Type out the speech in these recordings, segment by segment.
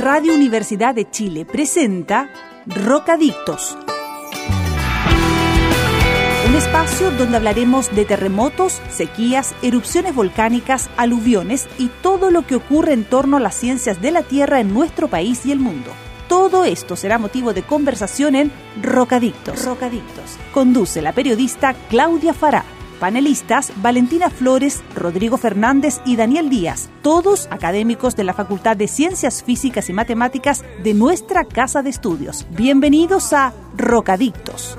Radio Universidad de Chile presenta Rocadictos. Un espacio donde hablaremos de terremotos, sequías, erupciones volcánicas, aluviones y todo lo que ocurre en torno a las ciencias de la Tierra en nuestro país y el mundo. Todo esto será motivo de conversación en Rocadictos. Conduce la periodista Claudia Fará. Panelistas Valentina Flores, Rodrigo Fernández y Daniel Díaz, todos académicos de la Facultad de Ciencias Físicas y Matemáticas de nuestra Casa de Estudios. Bienvenidos a Rocadictos.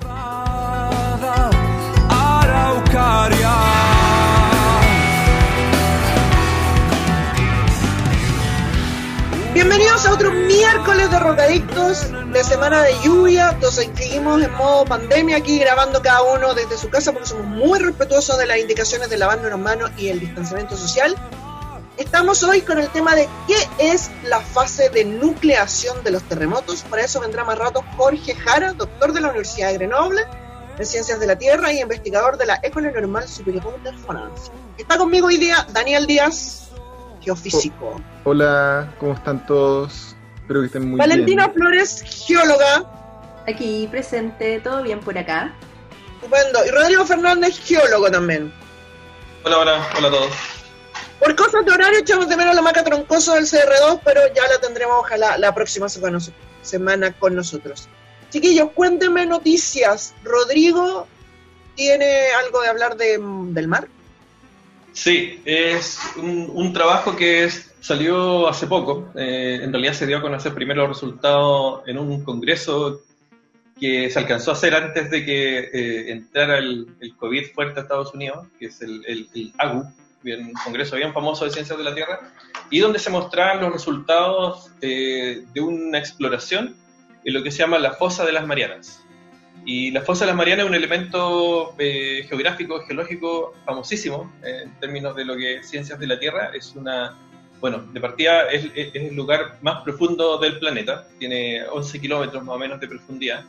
Bienvenidos a otro miércoles de Rocadictos, de semana de lluvia. Entonces seguimos en modo pandemia aquí, grabando cada uno desde su casa porque somos muy respetuosos de las indicaciones de lavarnos las manos y el distanciamiento social. Estamos hoy con el tema de qué es la fase de nucleación de los terremotos. Para eso vendrá más rato Jorge Jara, doctor de la Universidad de Grenoble en Ciencias de la Tierra y investigador de la École Normale Supérieure de Francia. Está conmigo hoy día Daniel Díaz, geofísico. Hola, ¿cómo están todos? Espero que estén muy Valentina bien. Flores, geóloga. Aquí presente, ¿todo bien por acá? Estupendo. Y Rodrigo Fernández, geólogo también. Hola a todos. Por cosas de horario echamos de menos la maca troncoso del CR2, pero ya la tendremos ojalá la próxima semana con nosotros. Chiquillos, cuéntenme noticias. Rodrigo, ¿tiene algo de hablar del mar? Sí, es un trabajo que salió hace poco. En realidad se dio a conocer primero los resultados en un congreso que se alcanzó a hacer antes de que entrara el COVID fuerte a Estados Unidos, que es el AGU, un congreso bien famoso de Ciencias de la Tierra, y donde se mostraban los resultados de una exploración en lo que se llama la Fosa de las Marianas. Y la Fosa de las Marianas es un elemento geográfico, geológico famosísimo en términos de lo que es Ciencias de la Tierra. De partida es el lugar más profundo del planeta, tiene 11 kilómetros más o menos de profundidad.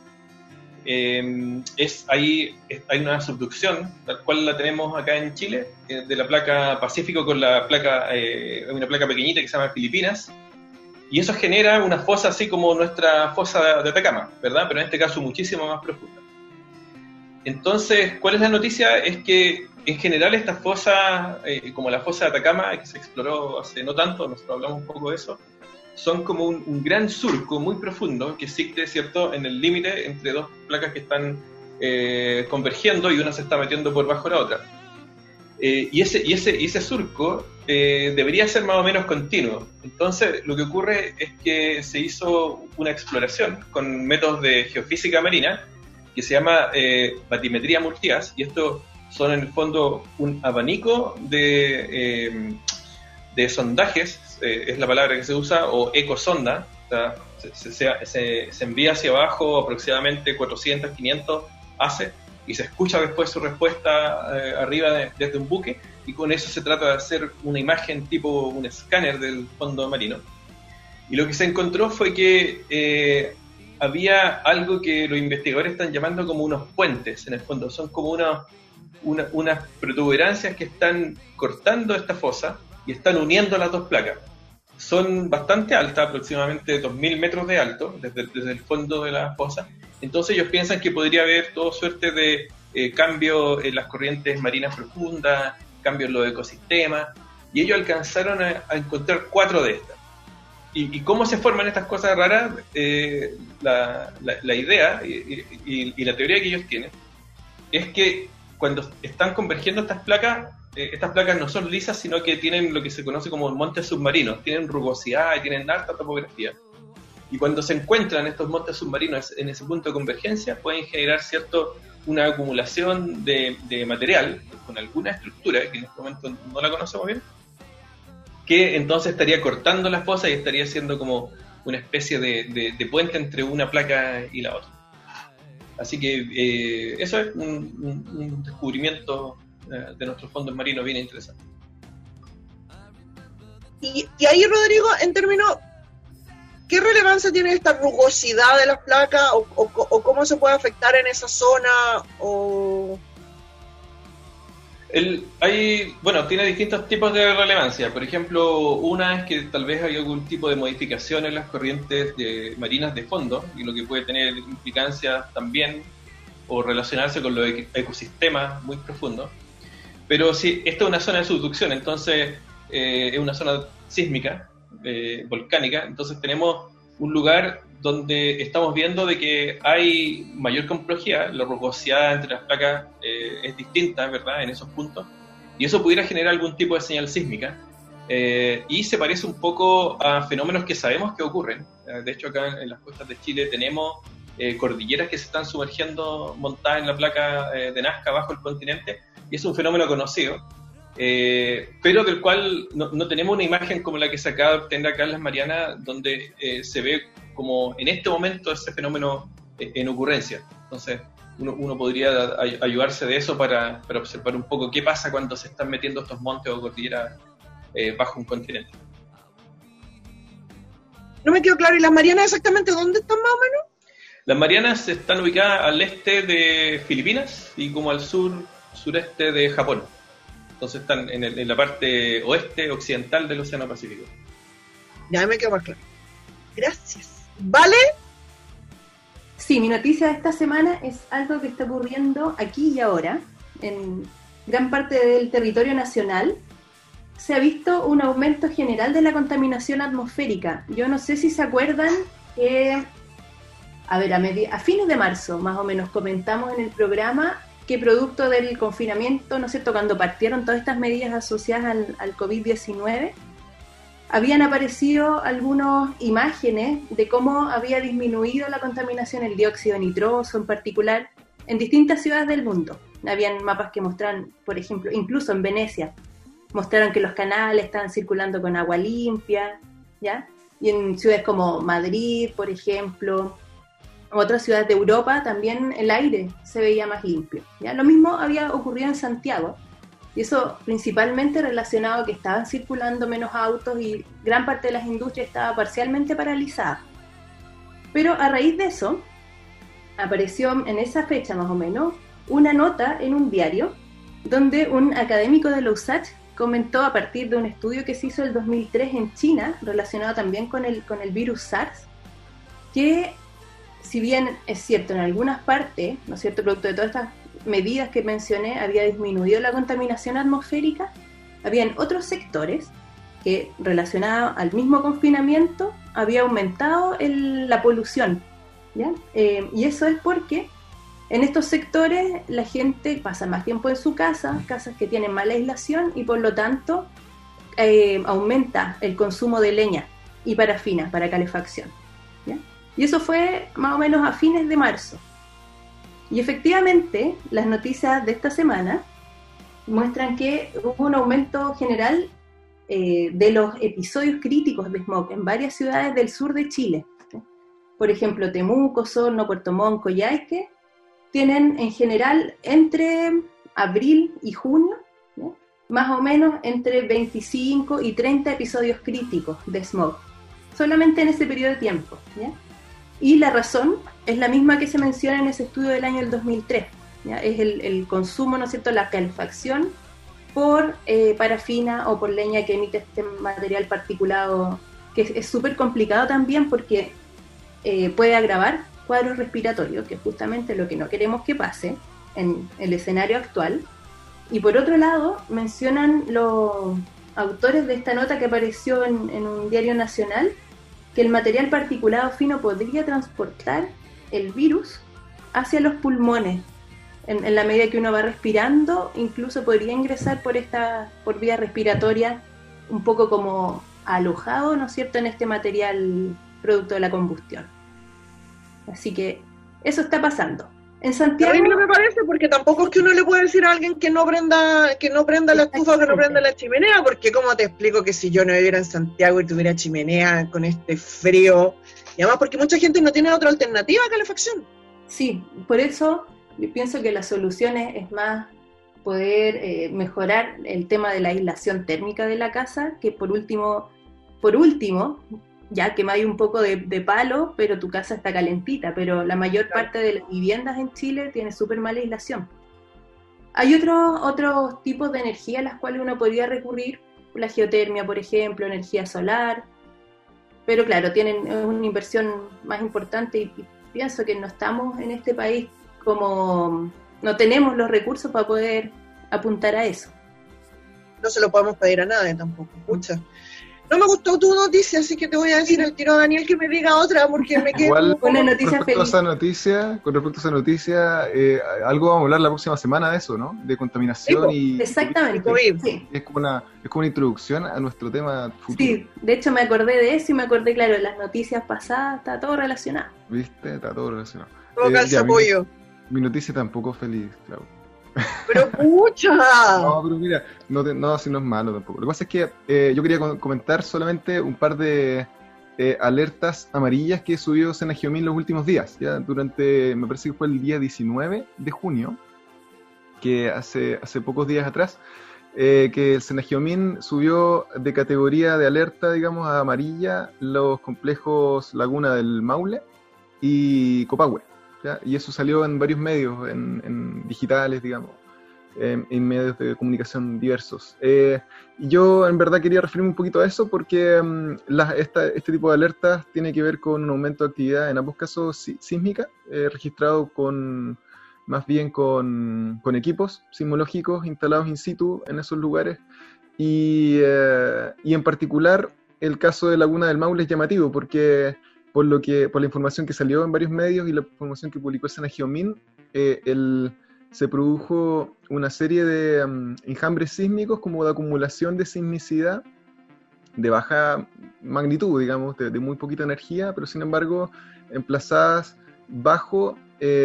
Hay una subducción, tal cual la tenemos acá en Chile, de la placa Pacífico con una placa pequeñita que se llama Filipinas. Y eso genera una fosa así como nuestra fosa de Atacama, ¿verdad? Pero en este caso muchísimo más profunda. Entonces, ¿cuál es la noticia? Es que en general estas fosas, como la fosa de Atacama, que se exploró hace no tanto, nosotros hablamos un poco de eso, son como un gran surco muy profundo que existe, ¿cierto?, en el límite entre dos placas que están convergiendo y una se está metiendo por bajo la otra. Y ese surco debería ser más o menos continuo. Entonces, lo que ocurre es que se hizo una exploración con métodos de geofísica marina que se llama batimetría multigas, y esto son en el fondo un abanico de sondajes, es la palabra que se usa, o ecosonda. O sea, se envía hacia abajo aproximadamente 400, 500 hace, y se escucha después su respuesta arriba desde un buque, y con eso se trata de hacer una imagen tipo un escáner del fondo marino. Y lo que se encontró fue que había algo que los investigadores están llamando como unos puentes, en el fondo. Son como unas protuberancias que están cortando esta fosa y están uniendo las dos placas. Son bastante altas, aproximadamente 2.000 metros de alto, desde el fondo de la fosa. Entonces ellos piensan que podría haber toda suerte de cambios en las corrientes marinas profundas, cambios en los ecosistemas, y ellos alcanzaron a encontrar 4 de estas. ¿Y cómo se forman estas cosas raras? La idea y la teoría que ellos tienen es que cuando están convergiendo estas placas no son lisas, sino que tienen lo que se conoce como montes submarinos, tienen rugosidad y tienen alta topografía. Y cuando se encuentran estos montes submarinos en ese punto de convergencia, pueden generar una acumulación de material con alguna estructura, que en este momento no la conocemos bien, que entonces estaría cortando la fosa y estaría siendo como una especie de puente entre una placa y la otra. Así que eso es un descubrimiento de nuestros fondos marinos bien interesante. Y ahí, Rodrigo, en términos, ¿qué relevancia tiene esta rugosidad de las placas o cómo se puede afectar en esa zona? Tiene distintos tipos de relevancia. Por ejemplo, una es que tal vez hay algún tipo de modificación en las corrientes marinas de fondo, y lo que puede tener implicancias también o relacionarse con los ecosistemas muy profundos. Pero sí, esta es una zona de subducción, entonces es una zona sísmica, volcánica, entonces tenemos un lugar donde estamos viendo de que hay mayor complejidad, la rugosidad entre las placas es distinta, ¿verdad?, en esos puntos, y eso pudiera generar algún tipo de señal sísmica, y se parece un poco a fenómenos que sabemos que ocurren. De hecho, acá en las costas de Chile tenemos cordilleras que se están sumergiendo montadas en la placa de Nazca bajo el continente, y es un fenómeno conocido, pero del cual no tenemos una imagen como la que se acaba de obtener acá en las Marianas, donde se ve como en este momento ese fenómeno en ocurrencia. Entonces uno podría ayudarse de eso para observar un poco qué pasa cuando se están metiendo estos montes o cordilleras bajo un continente. No me quedó claro, ¿y las Marianas exactamente dónde están más o menos? Las Marianas están ubicadas al este de Filipinas y como al sureste de Japón. Entonces están en la parte oeste occidental del Océano Pacífico. Ya me quedó más claro. Gracias. ¿Vale? Sí, mi noticia de esta semana es algo que está ocurriendo aquí y ahora. En gran parte del territorio nacional se ha visto un aumento general de la contaminación atmosférica. Yo no sé si se acuerdan que, a fines de marzo, más o menos, comentamos en el programa que producto del confinamiento, ¿no es cierto?, cuando partieron todas estas medidas asociadas al COVID-19, habían aparecido algunas imágenes de cómo había disminuido la contaminación, el dióxido nitroso en particular, en distintas ciudades del mundo. Habían mapas que mostraban, por ejemplo, incluso en Venecia, mostraron que los canales estaban circulando con agua limpia, ¿ya? Y en ciudades como Madrid, por ejemplo, otras ciudades de Europa, también el aire se veía más limpio, ¿ya? Lo mismo había ocurrido en Santiago, y eso principalmente relacionado a que estaban circulando menos autos y gran parte de las industrias estaba parcialmente paralizada. Pero a raíz de eso, apareció en esa fecha más o menos una nota en un diario donde un académico de la USACH comentó, a partir de un estudio que se hizo en el 2003 en China, relacionado también con el virus SARS, que si bien es cierto en algunas partes, ¿no es cierto?, producto de todas estas medidas que mencioné, había disminuido la contaminación atmosférica, había en otros sectores que, relacionados al mismo confinamiento, había aumentado la polución, ¿ya? Y eso es porque en estos sectores la gente pasa más tiempo en su casa, casas que tienen mala aislación, y por lo tanto aumenta el consumo de leña y parafina para calefacción, ¿ya? Y eso fue más o menos a fines de marzo. Y efectivamente, las noticias de esta semana muestran que hubo un aumento general de los episodios críticos de smog en varias ciudades del sur de Chile. Por ejemplo, Temuco, Osorno, Puerto Montt, Coyhaique, tienen en general entre abril y junio, ¿no?, más o menos entre 25 y 30 episodios críticos de smog, solamente en ese periodo de tiempo, ¿ya? Y la razón es la misma que se menciona en ese estudio del año 2003, ¿ya? Es el consumo, ¿no es cierto?, la calefacción por parafina o por leña que emite este material particulado, que es súper complicado también porque puede agravar cuadros respiratorios, que es justamente lo que no queremos que pase en el escenario actual. Y por otro lado, mencionan los autores de esta nota que apareció en un diario nacional, que el material particulado fino podría transportar el virus hacia los pulmones. En la medida que uno va respirando, incluso podría ingresar por vía respiratoria, un poco como alojado, ¿no es cierto?, en este material producto de la combustión. Así que eso está pasando. En Santiago... Terrible me parece, porque tampoco es que uno le pueda decir a alguien que no prenda la estufa o que no prenda la chimenea, porque ¿cómo te explico que si yo no viviera en Santiago y tuviera chimenea con este frío? Y además porque mucha gente no tiene otra alternativa a calefacción. Sí, por eso yo pienso que la solución es más poder mejorar el tema de la aislación térmica de la casa, que por último, ya que hay un poco de palo, pero tu casa está calentita, pero la mayor parte de las viviendas en Chile tiene súper mala aislación. Hay otros tipos de energía a las cuales uno podría recurrir, la geotermia, por ejemplo, energía solar, pero claro, tienen una inversión más importante y pienso que no estamos en este país como no tenemos los recursos para poder apuntar a eso. No se lo podemos pedir a nadie tampoco. Pucha. No me gustó tu noticia, así que te voy a decir al tiro a Daniel que me diga otra, porque me quedé Igual, una noticia con feliz. respecto a esa noticia, algo vamos a hablar la próxima semana de eso, ¿no? De contaminación y Exactamente. COVID. Sí. es como una introducción a nuestro tema futuro. Sí, de hecho me acordé de eso y me acordé, claro, de las noticias pasadas, está todo relacionado. ¿Viste? Está todo relacionado. Todo calza Ya, pollo. mi noticia tampoco feliz, claro. Pero pucha. No, pero mira, no, si no es malo tampoco. Lo que pasa es que yo quería comentar solamente un par de alertas amarillas que subió Senagiomín los últimos días, ya durante, me parece que fue el día 19 de junio, que hace pocos días atrás, que el Senagiomín subió de categoría de alerta, digamos, a amarilla los complejos Laguna del Maule y Copahue. ¿Ya? Y eso salió en varios medios, en digitales, digamos, en medios de comunicación diversos. Y yo en verdad quería referirme un poquito a eso porque este tipo de alertas tiene que ver con un aumento de actividad, en ambos casos sísmica, registrado más bien con equipos sismológicos instalados in situ en esos lugares. Y en particular el caso de Laguna del Maule es llamativo porque por la información que salió en varios medios y la información que publicó el Senagiomín, se produjo una serie de enjambres sísmicos como de acumulación de sismicidad de baja magnitud, digamos, de muy poquita energía, pero sin embargo emplazadas bajo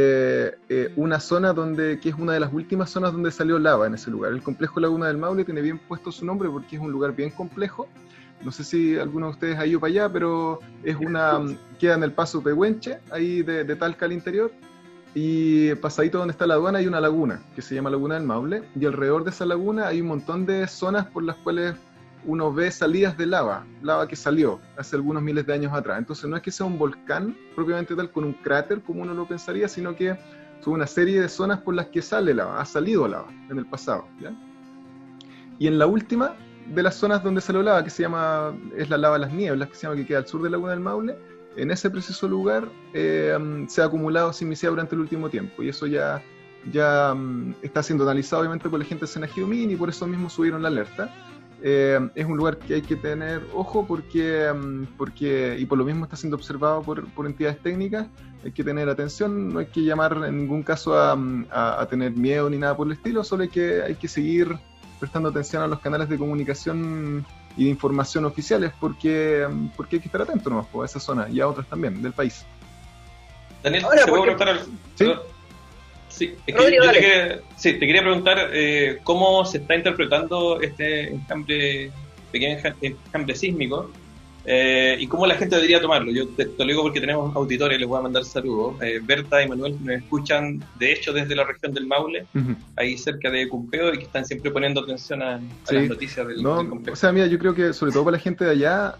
una zona que es una de las últimas zonas donde salió lava en ese lugar. El complejo Laguna del Maule tiene bien puesto su nombre porque es un lugar bien complejo. No sé si alguno de ustedes ha ido para allá, pero queda en el paso Pehuenche, ahí de Talca al interior, y pasadito donde está la aduana hay una laguna, que se llama Laguna del Maule, y alrededor de esa laguna hay un montón de zonas por las cuales uno ve salidas de lava que salió hace algunos miles de años atrás. Entonces no es que sea un volcán propiamente tal con un cráter como uno lo pensaría, sino que son una serie de zonas por las que ha salido lava en el pasado, ¿ya? Y en la última de las zonas donde salió lava, es la lava de las nieblas, que queda al sur de Laguna del Maule, en ese preciso lugar se ha acumulado sismicidad durante el último tiempo, y eso ya está siendo analizado obviamente por la gente de Senagiomín, y por eso mismo subieron la alerta. Es un lugar que hay que tener ojo porque y por lo mismo está siendo observado por entidades técnicas. Hay que tener atención, no hay que llamar en ningún caso a tener miedo ni nada por el estilo, solo hay que seguir prestando atención a los canales de comunicación y de información oficiales porque hay que estar atento nomás a esa zona y a otras también del país. Daniel, ahora, ¿te puedo preguntar algo? ¿Sí? Sí, es que Rodrigo, te quería preguntar cómo se está interpretando este pequeño enjambre sísmico y cómo la gente debería tomarlo. Yo te lo digo porque tenemos auditores, les voy a mandar saludos. Berta y Manuel nos escuchan, de hecho, desde la región del Maule, ahí cerca de Cumpeo, y que están siempre poniendo atención a las noticias del complejo. O sea, mira, yo creo que sobre todo para la gente de allá,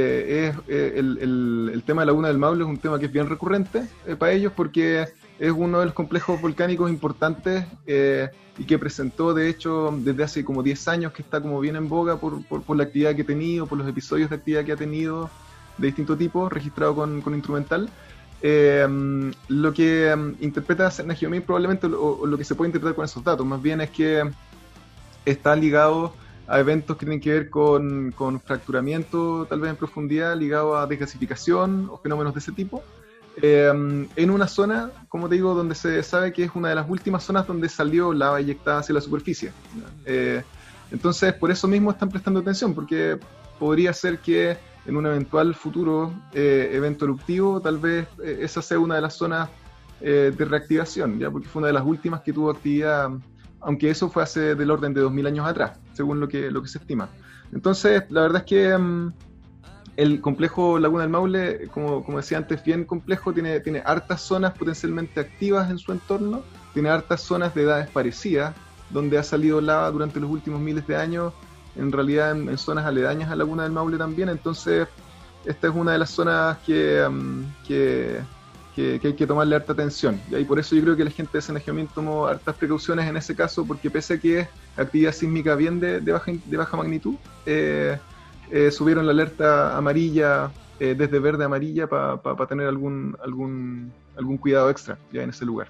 el tema de Laguna del Maule es un tema que es bien recurrente para ellos porque es uno de los complejos volcánicos importantes y que presentó, de hecho, desde hace como 10 años que está como bien en boga por la actividad que ha tenido, por los episodios de actividad que ha tenido de distinto tipo, registrado con instrumental. Lo que interpreta Senagiomín probablemente, o lo que se puede interpretar con esos datos, más bien es que está ligado a eventos que tienen que ver con fracturamiento, tal vez en profundidad, ligado a desgasificación o fenómenos de ese tipo. En una zona, como te digo, donde se sabe que es una de las últimas zonas donde salió lava eyectada hacia la superficie. Entonces, por eso mismo están prestando atención, porque podría ser que en un eventual futuro evento eruptivo, tal vez esa sea una de las zonas de reactivación, ¿ya? Porque fue una de las últimas que tuvo actividad, aunque eso fue hace del orden de 2000 años atrás, según lo que se estima. Entonces, la verdad es que el complejo Laguna del Maule, como decía antes, bien complejo, tiene hartas zonas potencialmente activas en su entorno, tiene hartas zonas de edades parecidas, donde ha salido lava durante los últimos miles de años, en realidad en zonas aledañas a Laguna del Maule también. Entonces esta es una de las zonas que que hay que tomarle harta atención. Y por eso yo creo que la gente de San Giomín tomó hartas precauciones en ese caso, porque pese a que es actividad sísmica bien de baja magnitud, subieron la alerta amarilla, desde verde a amarilla, para tener algún cuidado extra ya en ese lugar.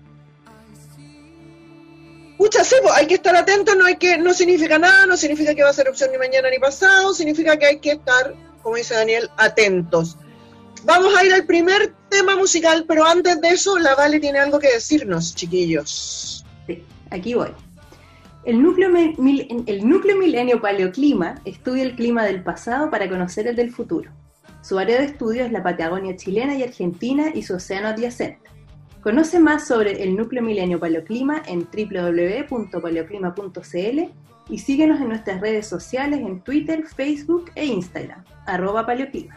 Pucha, sí, pues hay que estar atentos, no significa nada, no significa que va a ser opción ni mañana ni pasado, significa que hay que estar, como dice Daniel, atentos. Vamos a ir al primer tema musical, pero antes de eso, la Vale tiene algo que decirnos, chiquillos. Sí, aquí voy. El núcleo milenio paleoclima estudia el clima del pasado para conocer el del futuro. Su área de estudio es la Patagonia chilena y argentina y su océano adyacente. Conoce más sobre el núcleo milenio paleoclima en www.paleoclima.cl y síguenos en nuestras redes sociales en Twitter, Facebook e Instagram, @paleoclima.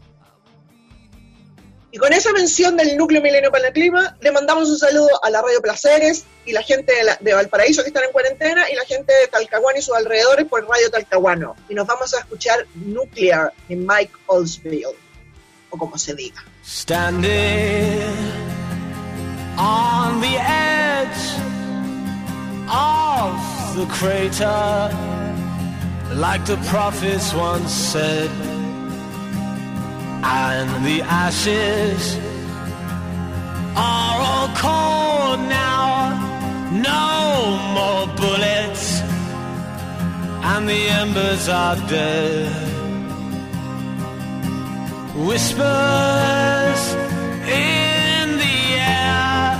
Y con esa mención del núcleo milenio paleoclima, le mandamos un saludo a la Radio Placeres y la gente de Valparaíso que están en cuarentena y la gente de Talcahuano y sus alrededores por Radio Talcahuano. Y nos vamos a escuchar Nuclear de Mike Oldfield, o como se diga. Standing on the edge of the crater, like the prophets once said, and the ashes are all cold now, no more bullets, and the embers are dead. Whispers in the air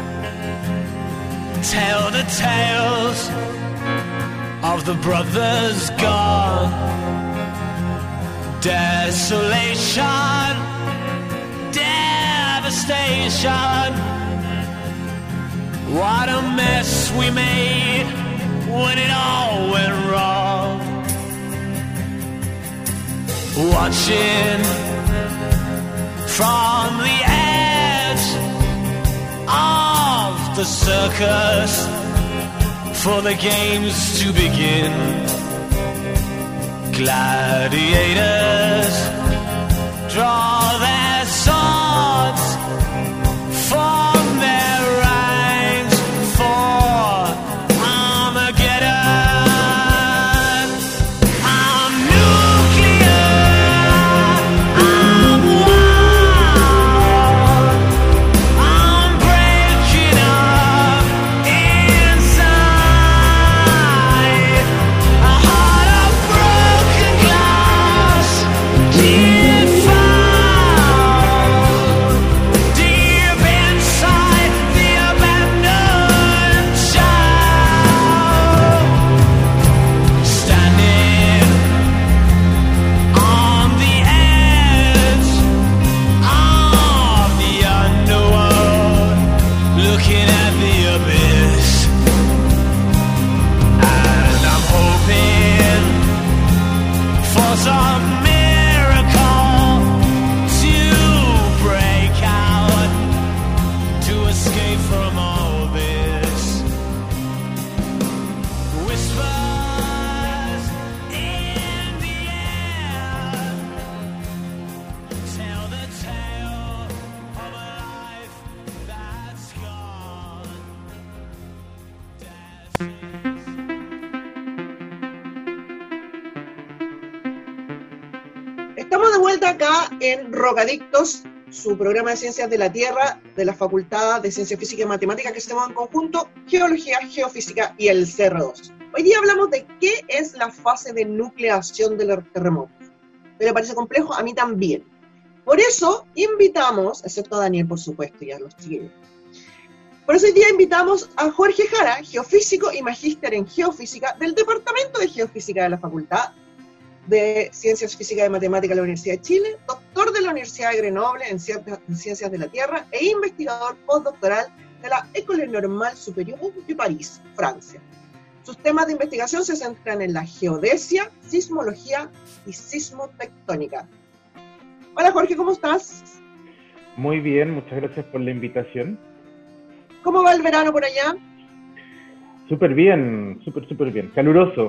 tell the tales of the brothers gone. Desolation, devastation. What a mess we made when it all went wrong. Watching from the edge of the circus for the games to begin. Gladiators draw their swords, form their ranks for Armageddon. I'm nuclear, I'm wild, I'm breaking up inside. A heart of broken glass, deep inside the abandoned child, standing on the edge of the underworld, looking at the abyss, and I'm hoping for some miracle to break out, to escape from all this. Whispers in the air tell the tale of a life that's gone. Estamos de vuelta acá en Rocadictos, su programa de Ciencias de la Tierra de la Facultad de Ciencia Física y Matemáticas que hacemos en conjunto, Geología, Geofísica y el CR2. Hoy día hablamos de qué es la fase de nucleación de los terremotos. ¿Me parece complejo? A mí también. Por eso invitamos, excepto a Daniel, por supuesto, y a los chiquillos. Por eso hoy día invitamos a Jorge Jara, geofísico y magíster en geofísica del Departamento de Geofísica de la Facultad de Ciencias Físicas y Matemáticas de la Universidad de Chile, doctor de la Universidad de Grenoble en Ciencias de la Tierra e investigador postdoctoral de la École Normale Supérieure de París, Francia. Sus temas de investigación se centran en la geodesia, sismología y sismotectónica. Hola Jorge, ¿cómo estás? Muy bien, muchas gracias por la invitación. ¿Cómo va el verano por allá? Súper bien, súper bien, caluroso.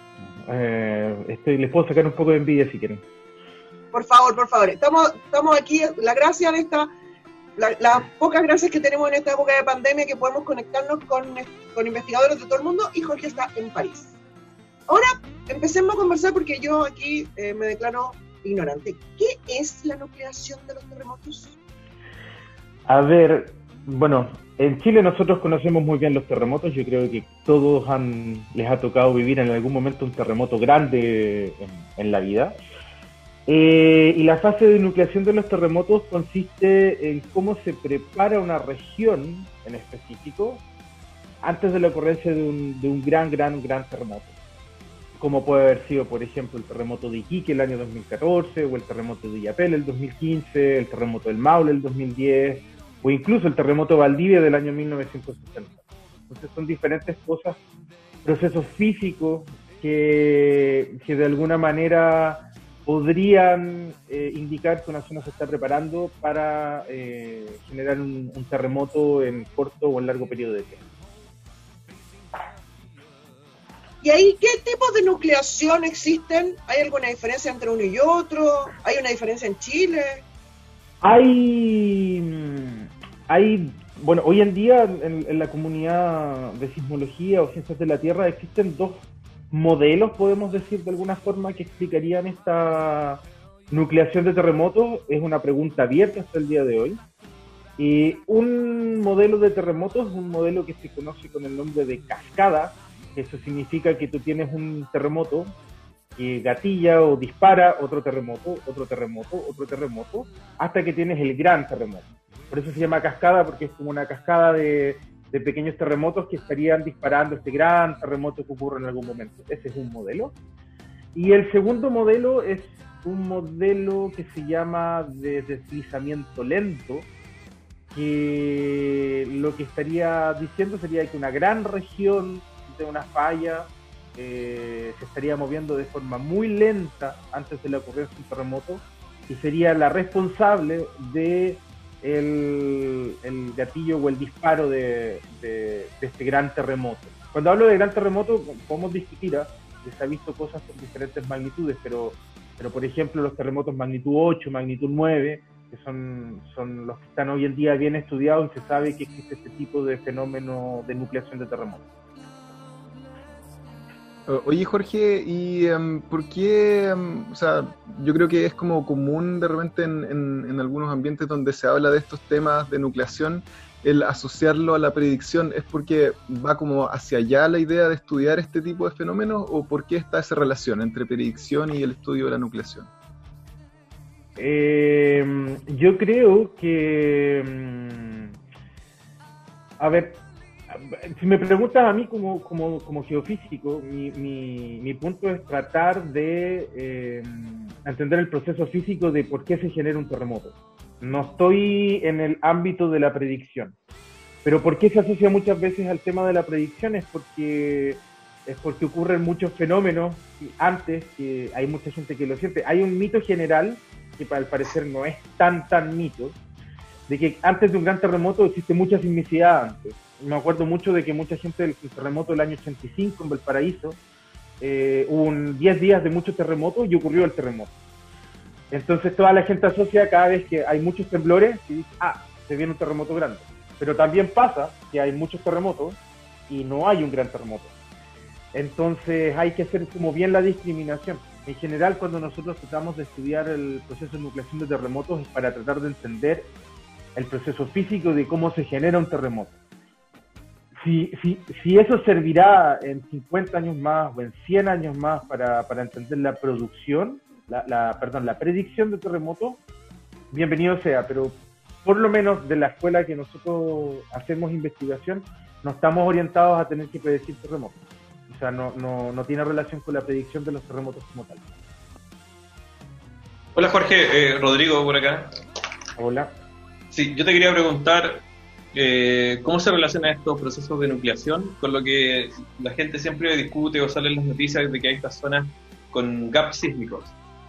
Les puedo sacar un poco de envidia si quieren. Por favor. Estamos aquí, la gracia de las pocas gracias que tenemos en esta época de pandemia, que podemos conectarnos con investigadores de todo el mundo, y Jorge está en París. Ahora empecemos a conversar, porque yo aquí me declaro ignorante. ¿Qué es la nucleación de los terremotos? A ver, bueno, en Chile nosotros conocemos muy bien los terremotos. Yo creo que todos les ha tocado vivir en algún momento un terremoto grande en la vida. Y la fase de nucleación de los terremotos consiste en cómo se prepara una región en específico antes de la ocurrencia de un gran terremoto, como puede haber sido, por ejemplo, el terremoto de Iquique el año 2014, o el terremoto de Illapel el 2015, el terremoto del Maule el 2010, o incluso el terremoto de Valdivia del año 1960. Entonces son diferentes cosas, procesos físicos que de alguna manera podrían indicar que una zona se está preparando para generar un terremoto en corto o en largo periodo de tiempo. ¿Y ahí qué tipos de nucleación existen? ¿Hay alguna diferencia entre uno y otro? ¿Hay una diferencia en Chile? Bueno, hoy en día en la comunidad de sismología o ciencias de la Tierra existen dos modelos, podemos decir de alguna forma, que explicarían esta nucleación de terremotos. Es una pregunta abierta hasta el día de hoy. Y un modelo de terremotos es un modelo que se conoce con el nombre de cascada. Eso significa que tú tienes un terremoto que gatilla o dispara otro terremoto, hasta que tienes el gran terremoto. Por eso se llama cascada, porque es como una cascada de pequeños terremotos que estarían disparando este gran terremoto que ocurre en algún momento. Ese es un modelo. Y el segundo modelo es un modelo que se llama de deslizamiento lento, que lo que estaría diciendo sería que una gran región de una falla se estaría moviendo de forma muy lenta antes de la ocurrencia de un terremoto, y sería la responsable de el gatillo o el disparo de este gran terremoto. Cuando hablo de gran terremoto, podemos discutir, se ha visto cosas con diferentes magnitudes, pero por ejemplo los terremotos magnitud 8, magnitud 9, que son los que están hoy en día bien estudiados, y se sabe que existe este tipo de fenómeno de nucleación de terremotos. Oye, Jorge, ¿y por qué? O sea, yo creo que es como común de repente en algunos ambientes donde se habla de estos temas de nucleación, el asociarlo a la predicción. ¿Es porque va como hacia allá la idea de estudiar este tipo de fenómenos, o por qué está esa relación entre predicción y el estudio de la nucleación? Yo creo que... a ver, si me preguntas a mí como geofísico, mi punto es tratar de entender el proceso físico de por qué se genera un terremoto. No estoy en el ámbito de la predicción. Pero ¿por qué se asocia muchas veces al tema de la predicción? Es porque ocurren muchos fenómenos antes, que hay mucha gente que lo siente. Hay un mito general, que al parecer no es tan mito, de que antes de un gran terremoto existe mucha sismicidad antes. Me acuerdo mucho de que mucha gente del terremoto del año 85 en Valparaíso, hubo 10 días de muchos terremotos y ocurrió el terremoto. Entonces toda la gente asocia cada vez que hay muchos temblores y dice, se viene un terremoto grande. Pero también pasa que hay muchos terremotos y no hay un gran terremoto. Entonces hay que hacer como bien la discriminación. En general, cuando nosotros tratamos de estudiar el proceso de nucleación de terremotos, es para tratar de entender el proceso físico de cómo se genera un terremoto. Si eso servirá en 50 años más o en 100 años más para entender la producción, la predicción de terremotos, bienvenido sea, pero por lo menos de la escuela que nosotros hacemos investigación, no estamos orientados a tener que predecir terremotos. O sea, no tiene relación con la predicción de los terremotos como tal. Hola Jorge, Rodrigo por acá. Hola. Sí, yo te quería preguntar cómo se relacionan estos procesos de nucleación con lo que la gente siempre discute o sale en las noticias de que hay estas zonas con gaps sísmicos.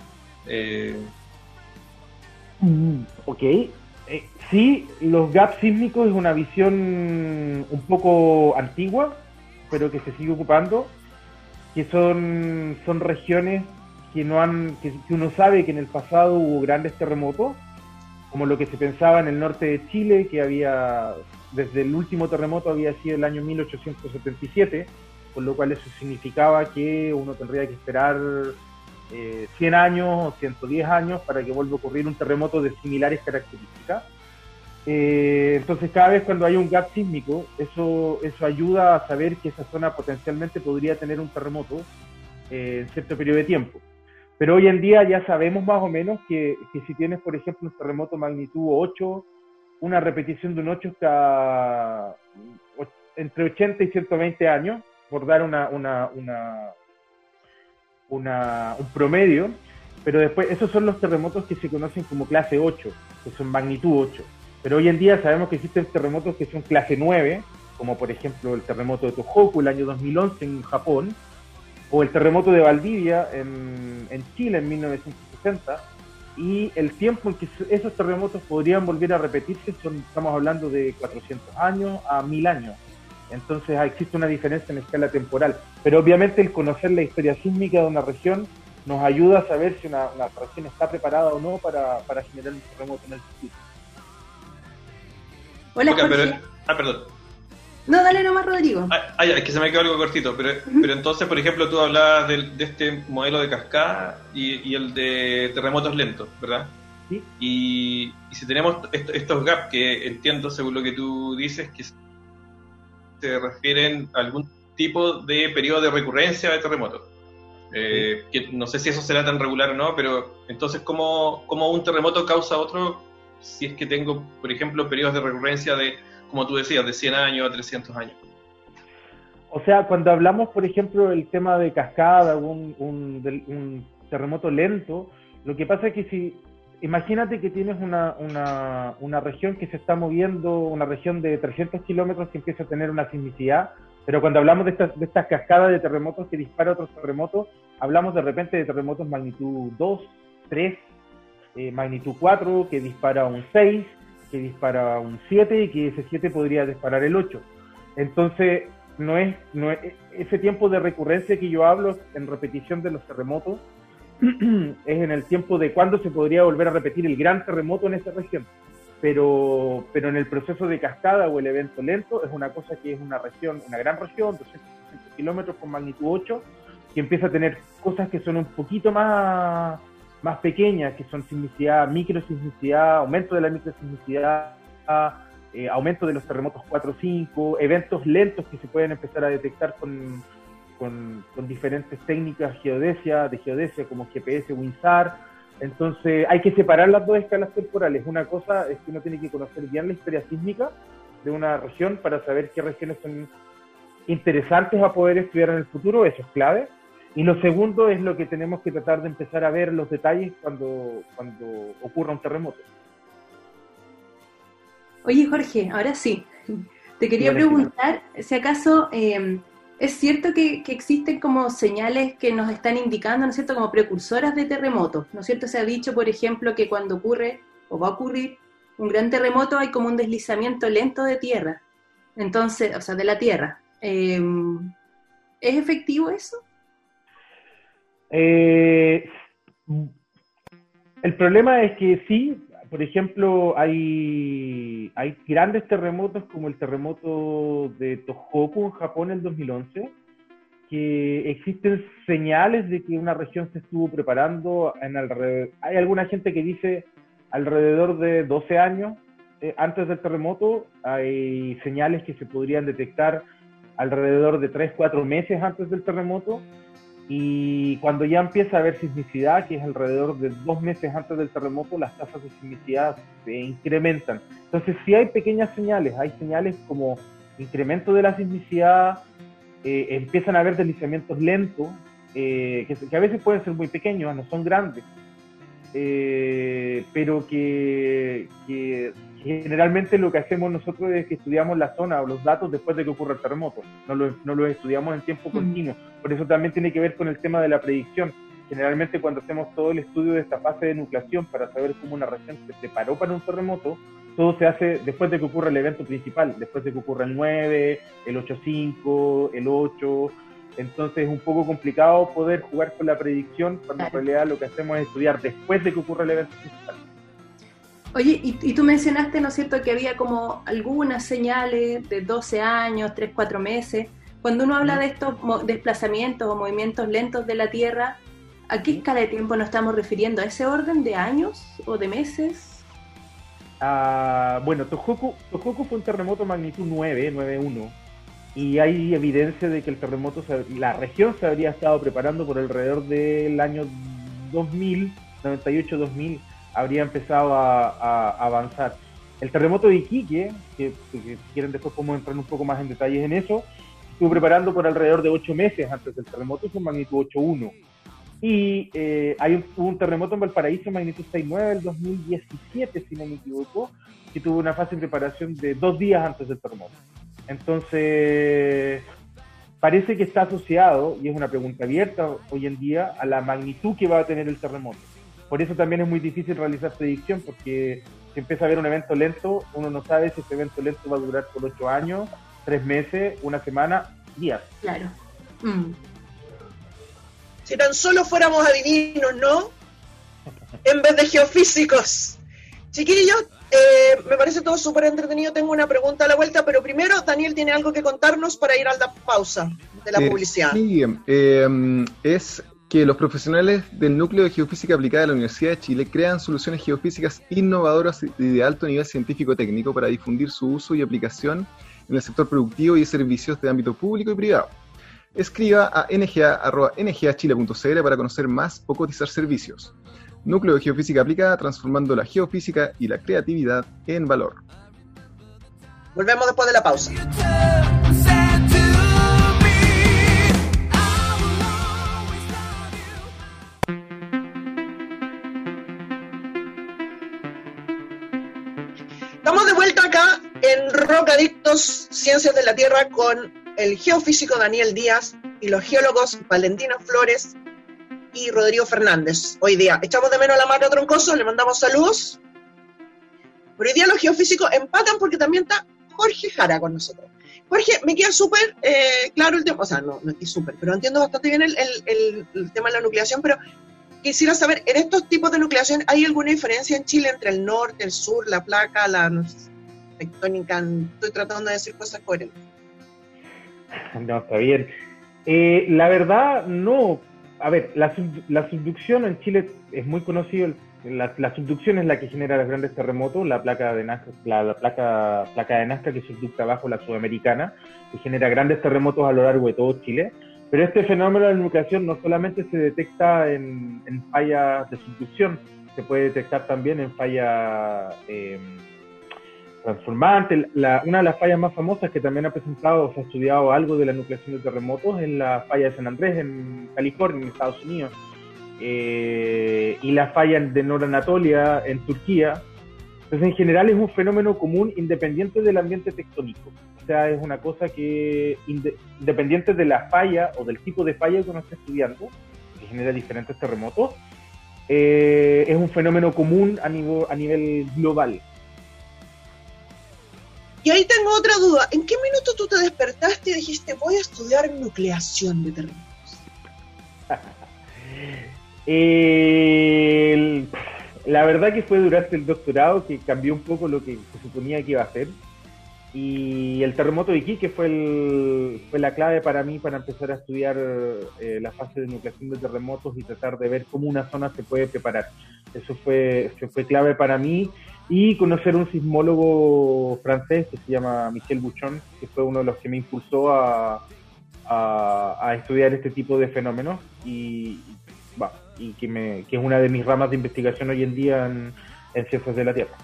Ok. Sí, los gaps sísmicos es una visión un poco antigua, pero que se sigue ocupando, que son regiones que uno sabe que en el pasado hubo grandes terremotos, como lo que se pensaba en el norte de Chile, que había, desde el último terremoto había sido el año 1877, con lo cual eso significaba que uno tendría que esperar 100 años o 110 años para que vuelva a ocurrir un terremoto de similares características. Entonces cada vez cuando hay un gap sísmico, eso ayuda a saber que esa zona potencialmente podría tener un terremoto en cierto periodo de tiempo. Pero hoy en día ya sabemos más o menos que si tienes, por ejemplo, un terremoto magnitud 8, una repetición de un 8 cada entre 80 y 120 años, por dar un promedio, pero después esos son los terremotos que se conocen como clase 8, que son magnitud 8. Pero hoy en día sabemos que existen terremotos que son clase 9, como por ejemplo el terremoto de Tohoku el año 2011 en Japón, o el terremoto de Valdivia en Chile en 1960, y el tiempo en que esos terremotos podrían volver a repetirse estamos hablando de 400 años a 1000 años. Entonces existe una diferencia en escala temporal, pero obviamente el conocer la historia sísmica de una región nos ayuda a saber si una región está preparada o no para generar un terremoto en el futuro. Hola, Okay, Jorge. perdón. No, dale nomás, Rodrigo. Es que se me quedó algo cortito, pero entonces, por ejemplo, tú hablabas de este modelo de cascada y el de terremotos lentos, ¿verdad? Sí. Y si tenemos estos gaps, que entiendo, según lo que tú dices, que se refieren a algún tipo de periodo de recurrencia de terremotos. Que no sé si eso será tan regular o no, pero entonces, ¿cómo un terremoto causa otro si es que tengo, por ejemplo, periodos de recurrencia de, como tú decías, de 100 años a 300 años? O sea, cuando hablamos, por ejemplo, del tema de cascada, un terremoto lento, lo que pasa es que imagínate que tienes una región que se está moviendo, una región de 300 kilómetros que empieza a tener una sismicidad, pero cuando hablamos de estas cascadas de terremotos que dispara otros terremotos, hablamos de repente de terremotos magnitud 2, 3, magnitud 4, que dispara un 6, que dispara un 7 y que ese 7 podría disparar el 8. Entonces, no es ese tiempo de recurrencia que yo hablo en repetición de los terremotos, es en el tiempo de cuándo se podría volver a repetir el gran terremoto en esa región. Pero en el proceso de cascada o el evento lento es una cosa que es una gran región, 200 kilómetros con magnitud 8, que empieza a tener cosas que son un poquito más pequeñas, que son sismicidad, microsismicidad, aumento de la microsismicidad, aumento de los terremotos 4 o 5, eventos lentos que se pueden empezar a detectar con diferentes técnicas de geodesia como GPS o INSAR. Entonces hay que separar las dos escalas temporales. Una cosa es que uno tiene que conocer bien la historia sísmica de una región para saber qué regiones son interesantes a poder estudiar en el futuro, eso es clave. Y lo segundo es lo que tenemos que tratar de empezar a ver los detalles cuando ocurra un terremoto. Oye, Jorge, ahora sí. Te quería preguntar si acaso es cierto que existen como señales que nos están indicando, ¿no es cierto?, como precursoras de terremotos, ¿no es cierto? Se ha dicho, por ejemplo, que cuando ocurre o va a ocurrir un gran terremoto hay como un deslizamiento lento de tierra. Entonces, o sea, de la tierra. ¿Es efectivo eso? El problema es que sí, por ejemplo, hay grandes terremotos como el terremoto de Tohoku en Japón en 2011, que existen señales de que una región se estuvo preparando hay alguna gente que dice alrededor de 12 años antes del terremoto, hay señales que se podrían detectar alrededor de 3-4 meses antes del terremoto, y cuando ya empieza a haber sismicidad, que es alrededor de 2 meses antes del terremoto, las tasas de sismicidad se incrementan. Entonces sí hay pequeñas señales, hay señales como incremento de la sismicidad, empiezan a haber deslizamientos lentos, que a veces pueden ser muy pequeños, no son grandes, pero que generalmente lo que hacemos nosotros es que estudiamos la zona o los datos después de que ocurra el terremoto, no los estudiamos en tiempo continuo. Por eso también tiene que ver con el tema de la predicción. Generalmente cuando hacemos todo el estudio de esta fase de nucleación para saber cómo una región se preparó para un terremoto, todo se hace después de que ocurra el evento principal, después de que ocurra el 9, el 8.5, el 8. Entonces es un poco complicado poder jugar con la predicción cuando en realidad lo que hacemos es estudiar después de que ocurra el evento principal. Oye, y tú mencionaste, ¿no es cierto?, que había como algunas señales de 12 años, 3, 4 meses. Cuando uno habla de estos desplazamientos o movimientos lentos de la Tierra, ¿a qué escala de tiempo nos estamos refiriendo? ¿A ese orden de años o de meses? Bueno, Tohoku fue un terremoto magnitud 9.1, y hay evidencia de que el terremoto, la región se habría estado preparando por alrededor del año 2000, 98-2000, habría empezado a avanzar. El terremoto de Iquique, que si quieren después podemos entrar un poco más en detalles en eso, estuvo preparando por alrededor de 8 meses antes del terremoto, fue magnitud 8.1. Y hubo un terremoto en Valparaíso, magnitud 6.9 del 2017, si no me equivoco, que tuvo una fase de preparación de 2 días antes del terremoto. Entonces, parece que está asociado, y es una pregunta abierta hoy en día, a la magnitud que va a tener el terremoto. Por eso también es muy difícil realizar predicción, porque si empieza a haber un evento lento, uno no sabe si ese evento lento va a durar por 8 años, 3 meses, una semana, días. Claro. Si tan solo fuéramos adivinos, ¿no? En vez de geofísicos. Chiquillos, me parece todo súper entretenido. Tengo una pregunta a la vuelta, pero primero Daniel tiene algo que contarnos para ir a la pausa de la publicidad. Sí, es que los profesionales del Núcleo de Geofísica Aplicada de la Universidad de Chile crean soluciones geofísicas innovadoras y de alto nivel científico-técnico para difundir su uso y aplicación en el sector productivo y de servicios de ámbito público y privado. Escriba a nga@ngachile.cl para conocer más o cotizar servicios. Núcleo de Geofísica Aplicada, transformando la geofísica y la creatividad en valor. Volvemos después de la pausa. Estamos de vuelta acá en Rocadictos, Ciencias de la Tierra, con el geofísico Daniel Díaz y los geólogos Valentina Flores y Rodrigo Fernández. Hoy día echamos de menos a la Maca Troncoso, le mandamos saludos. Pero hoy día los geofísicos empatan porque también está Jorge Jara con nosotros. Jorge, me queda súper claro el tema, o sea, no es súper, pero entiendo bastante bien el tema de la nucleación, pero quisiera saber, en estos tipos de nucleación, ¿hay alguna diferencia en Chile entre el norte, el sur, la placa, la tectónica? Estoy tratando de decir cosas coherentes. No, está bien. La verdad, no. A ver, la subducción en Chile es muy conocido. La subducción es la que genera los grandes terremotos, la placa de Nazca, la placa de Nazca que subducta bajo la sudamericana, que genera grandes terremotos a lo largo de todo Chile. Pero este fenómeno de la nucleación no solamente se detecta en fallas de subducción, se puede detectar también en fallas transformantes. Una de las fallas más famosas que también ha presentado o se ha estudiado algo de la nucleación de terremotos es la falla de San Andrés en California, en Estados Unidos, y la falla de Noranatolia en Turquía. Entonces, en general es un fenómeno común independiente del ambiente tectónico. O sea, es una cosa que, independiente de la falla o del tipo de falla que uno está estudiando, que genera diferentes terremotos, es un fenómeno común a nivel global. Y ahí tengo otra duda. ¿En qué minuto tú te despertaste y dijiste, voy a estudiar nucleación de terremotos? La verdad que fue durante el doctorado que cambió un poco lo que se suponía que iba a hacer. Y el terremoto de Iquique fue la clave para mí para empezar a estudiar la fase de nucleación de terremotos y tratar de ver cómo una zona se puede preparar. Eso fue clave para mí. Y conocer un sismólogo francés que se llama Michel Buchon, que fue uno de los que me impulsó a estudiar este tipo de fenómenos y que es una de mis ramas de investigación hoy en día en Ciencias de la Tierra.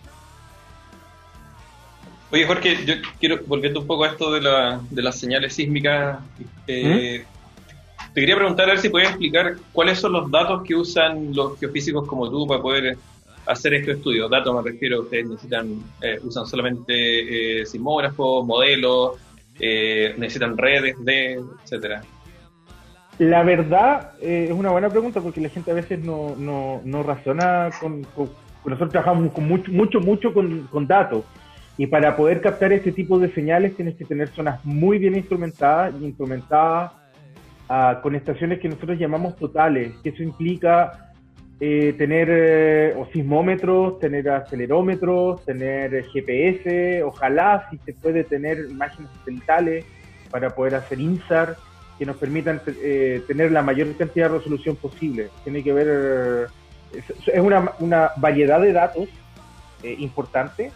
Oye, Jorge, yo quiero, volviendo un poco a esto de las señales sísmicas, te quería preguntar a ver si puedes explicar cuáles son los datos que usan los geofísicos como tú para poder hacer este estudio. Datos me refiero, ustedes usan solamente sismógrafos, modelos, necesitan redes, etcétera. La verdad es una buena pregunta porque la gente a veces no razona con nosotros trabajamos con mucho con datos, y para poder captar este tipo de señales tienes que tener zonas muy bien instrumentadas con estaciones que nosotros llamamos totales, que eso implica tener o sismómetros, tener acelerómetros, tener GPS, ojalá si se puede tener imágenes satelitales para poder hacer INSAR, que nos permitan tener la mayor cantidad de resolución posible. Tiene que ver, es una variedad de datos importante,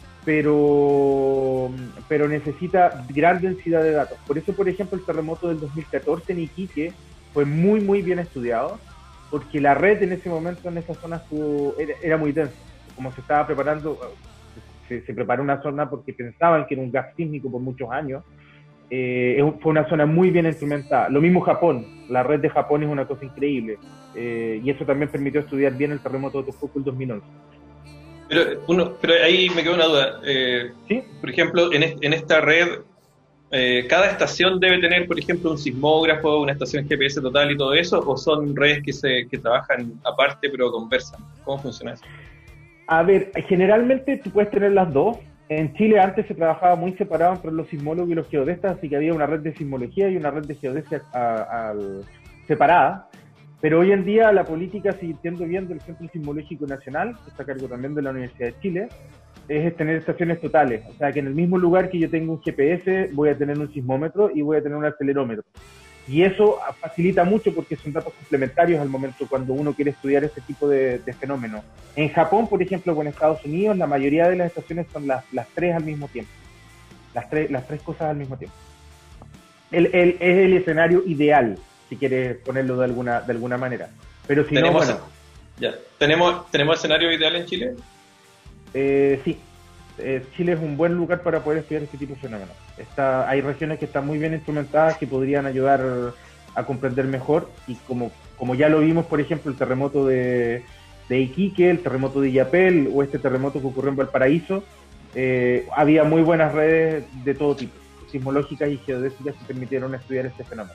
pero necesita gran densidad de datos. Por eso, por ejemplo, el terremoto del 2014 en Iquique fue muy, muy bien estudiado, porque la red en ese momento en esa zona era muy densa. Como se estaba preparando, se preparó una zona porque pensaban que era un gas sísmico por muchos años. Fue una zona muy bien instrumentada. Lo mismo Japón, la red de Japón es una cosa increíble, y eso también permitió estudiar bien el terremoto de Tohoku el 2011. Pero ahí me quedó una duda. ¿Sí? Por ejemplo, en esta red, ¿cada estación debe tener, por ejemplo, un sismógrafo, una estación GPS total y todo eso? ¿O son redes que trabajan aparte pero conversan? ¿Cómo funciona eso? A ver, generalmente tú puedes tener las dos. En Chile antes se trabajaba muy separado entre los sismólogos y los geodestas, así que había una red de sismología y una red de geodesia separada. Pero hoy en día la política, sigue siendo bien del Centro Sismológico Nacional, que está a cargo también de la Universidad de Chile, es tener estaciones totales. O sea, que en el mismo lugar que yo tengo un GPS, voy a tener un sismómetro y voy a tener un acelerómetro. Y eso facilita mucho porque son datos complementarios al momento cuando uno quiere estudiar este tipo de fenómenos. En Japón, por ejemplo, o en Estados Unidos, la mayoría de las estaciones son las tres al mismo tiempo. Las tres cosas al mismo tiempo. Es el escenario ideal, si quieres ponerlo de alguna manera. Pero si no, bueno... Ya. ¿Tenemos escenario ideal en Chile? Sí. Chile es un buen lugar para poder estudiar este tipo de fenómenos. Hay regiones que están muy bien instrumentadas que podrían ayudar a comprender mejor, y como ya lo vimos, por ejemplo, el terremoto de Iquique, el terremoto de Illapel o este terremoto que ocurrió en Valparaíso, había muy buenas redes de todo tipo, sismológicas y geodésicas, que permitieron estudiar este fenómeno.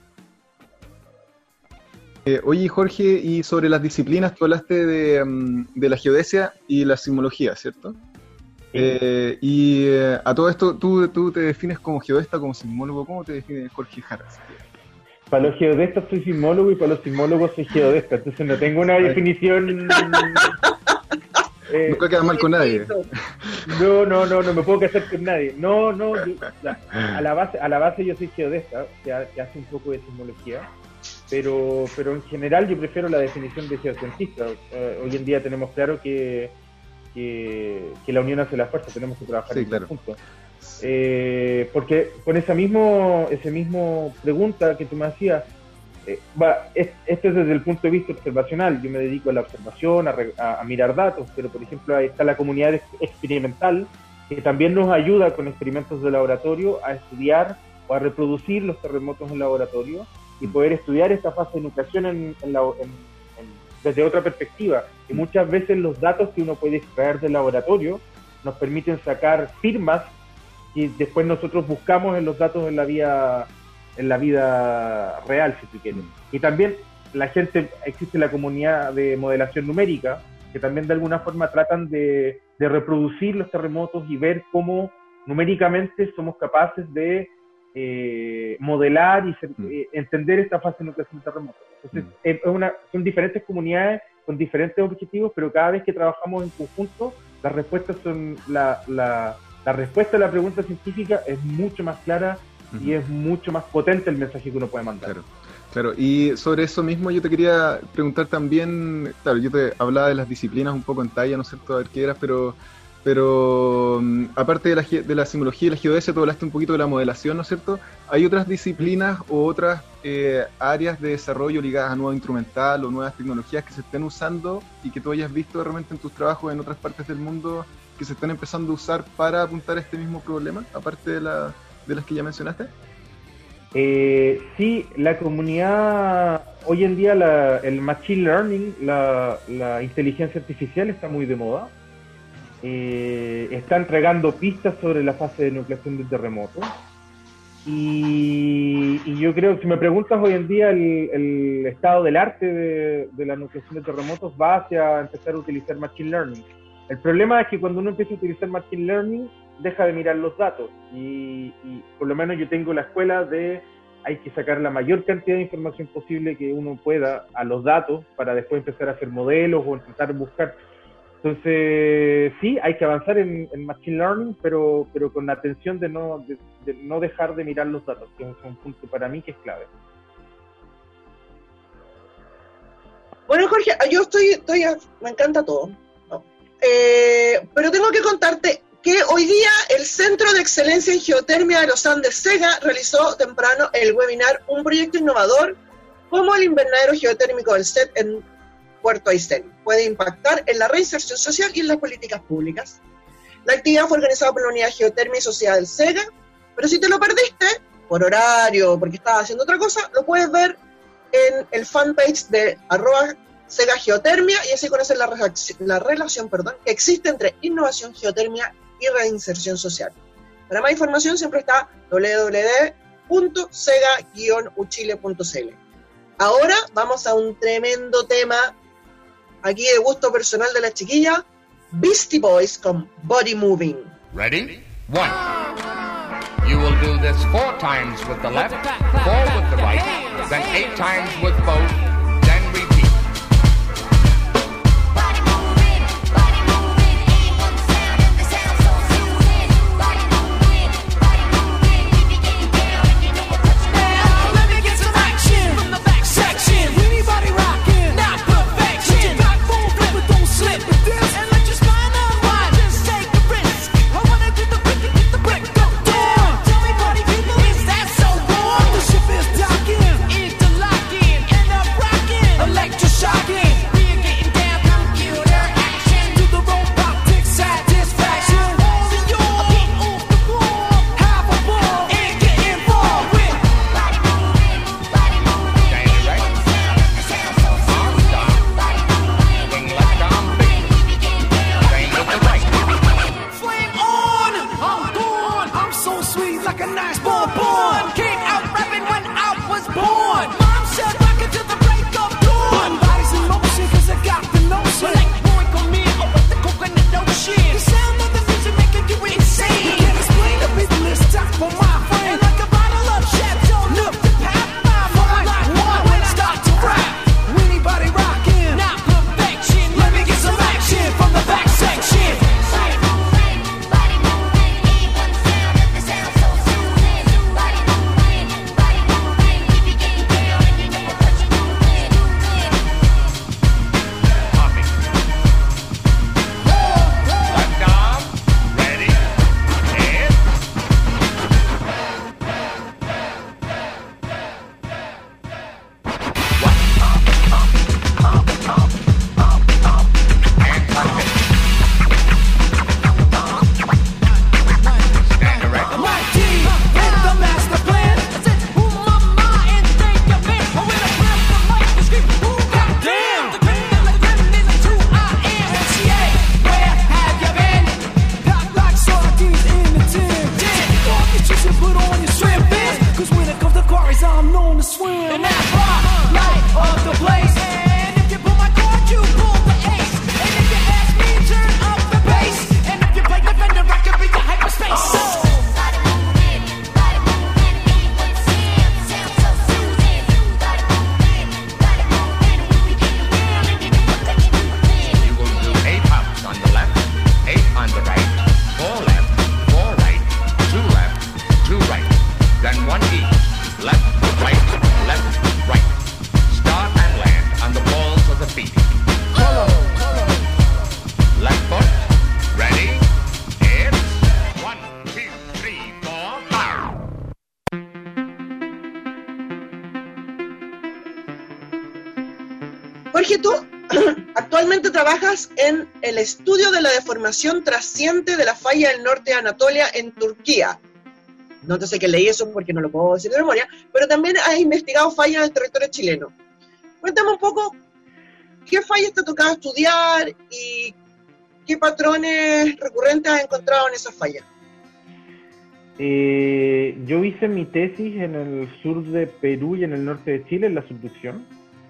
Oye, Jorge, y sobre las disciplinas, tú hablaste de la geodesia y la sismología, ¿cierto? Sí. A todo esto, ¿tú te defines como geodesta, como sismólogo? ¿Cómo te defines, Jorge Jaras? Para los geodestas soy sismólogo y para los sismólogos soy geodesta, entonces no tengo una definición... Nunca queda mal con nadie. No me puedo casar con nadie. A la base yo soy geodesta, que hace un poco de sismología, pero en general yo prefiero la definición de geocientista. Hoy en día tenemos claro que la unión hace la fuerza, tenemos que trabajar en conjunto. Porque con ese mismo pregunta que tú me hacías, esto es desde el punto de vista observacional. Yo me dedico a la observación, a mirar datos, pero por ejemplo ahí está la comunidad experimental, que también nos ayuda con experimentos de laboratorio a estudiar o a reproducir los terremotos en laboratorio y poder estudiar esta fase de nucleación desde otra perspectiva. Y muchas veces los datos que uno puede extraer del laboratorio nos permiten sacar firmas y después nosotros buscamos en los datos en la vida real, si tú quieres. Y también existe la comunidad de modelación numérica, que también de alguna forma tratan de reproducir los terremotos y ver cómo numéricamente somos capaces de modelar y entender esta fase de nucleación de terremotos. Entonces, son diferentes comunidades con diferentes objetivos, pero cada vez que trabajamos en conjunto, las respuestas son la respuesta a la pregunta científica es mucho más clara y es mucho más potente el mensaje que uno puede mandar. Claro. Y sobre eso mismo yo te quería preguntar también, claro, yo te hablaba de las disciplinas un poco en talla, ¿no es cierto?, a ver qué eras, pero aparte de la sismología y la geodesia, tú hablaste un poquito de la modelación, ¿no es cierto? ¿Hay otras disciplinas o otras áreas de desarrollo ligadas a nuevo instrumental o nuevas tecnologías que se estén usando y que tú hayas visto de repente en tus trabajos en otras partes del mundo que se están empezando a usar para apuntar a este mismo problema, aparte de las que ya mencionaste? Sí, la comunidad, hoy en día el machine learning, la inteligencia artificial está muy de moda. Está entregando pistas sobre la fase de nucleación del terremoto. Y yo creo que si me preguntas hoy en día el estado del arte de la nucleación de terremotos va hacia empezar a utilizar machine learning. El problema es que cuando uno empieza a utilizar machine learning deja de mirar los datos y por lo menos yo tengo la escuela de hay que sacar la mayor cantidad de información posible que uno pueda a los datos para después empezar a hacer modelos o intentar buscar. Entonces, sí, hay que avanzar en Machine Learning, pero con la atención de no dejar de mirar los datos, que es un punto para mí que es clave. Bueno, Jorge, yo me encanta todo, ¿no? Pero tengo que contarte que hoy día el Centro de Excelencia en Geotermia de los Andes, CEGA, realizó temprano el webinar Un proyecto innovador, cómo el invernadero geotérmico del CET en Puerto Aysén puede impactar en la reinserción social y en las políticas públicas. La actividad fue organizada por la Unidad Geotermia y Sociedad del CEGA, pero si te lo perdiste, por horario, porque estabas haciendo otra cosa, lo puedes ver en el fanpage de @CEGA Geotermia, y así conocer la relación que existe entre innovación, geotermia y reinserción social. Para más información siempre está www.cega-uchile.cl. Ahora vamos a un tremendo tema, aquí de gusto personal de la chiquilla, Beastie Boys con Body Moving. Ready? 1. You will do this 4 times with the left, 4 with the right, then 8 times with both, then repeat. Body moving, ain't one sound and the sound so soothing. Body moving, if you're getting down and you know what touching. Now, let me get some action from the back section. Anybody rocking? Not perfection. Back move, flip it, don't slip with this. And let your spine unwind. Just take a risk. I wanna do the brick and get the brick. Go down. Tell me, party people, is that so wrong? The ship is docking, interlocking, end up rocking, electroshocking. We're getting down, computer action. Do the robotic satisfaction. All in your beat off the wall. Have a ball and get involved with. Body moving, Stand right. the sound so Arms soothing. down. Body moving, Swing left arm big. if you're getting down. Same with the right. Flame on, I'm gone. I'm so sweet like a nice bonbon. Came out rapping when I was born. Mom said rock it till the break of dawn. Bodies in motion 'cause I got the notion. Like boy come in, oh with the coconut ocean. The sound of the music making you insane. You can't explain the rhythm, it's top for my friend. And like a bottle of Chateau, look the path my like one when I start to rap. Anybody rocking? Not perfection. Let me get some action from the back section. Body moving, ain't one sound and the sound so soothing. Body moving, if you're getting down and you know what touching. Hopping. Left arm. Ready. Head. Hands like this. Stand erect. My G is the master plan. I said, who mama and thank you, man. Oh, when I grab the mic and scream, who goddamn? The criminal is a true I am. MCA, where have you been? Pop like sardines in the tin. Walk your chicks and put on your swim fins. 'Cause when it comes to quarries, I'm known to swim. And that's why, light of the place. And if you pull my cord, you pull the ace. And if you ask me, turn up the bass. And if you play defender, I can be your hyperspace. Body moving, ain't one sound, the sound so soothing. Body moving, if you're getting down and you know what touching. You will do 8 hops on the left, 8 on the right, 4 left, 4 right, 2 left, 2 right, then 1 each. Left, right, left, right. Start and land on the balls of the feet. Left foot, ready, it's 1, 2, 3, 4, 5. Jorge, tú actualmente trabajas en el estudio de la deformación trasciente de la falla del norte de Anatolia en Turquía. No te sé que leí eso porque no lo puedo decir de memoria, pero también has investigado fallas en el territorio chileno. Cuéntame un poco qué fallas te ha tocado estudiar y qué patrones recurrentes has encontrado en esas fallas. Yo hice mi tesis en el sur de Perú y en el norte de Chile, en la subducción.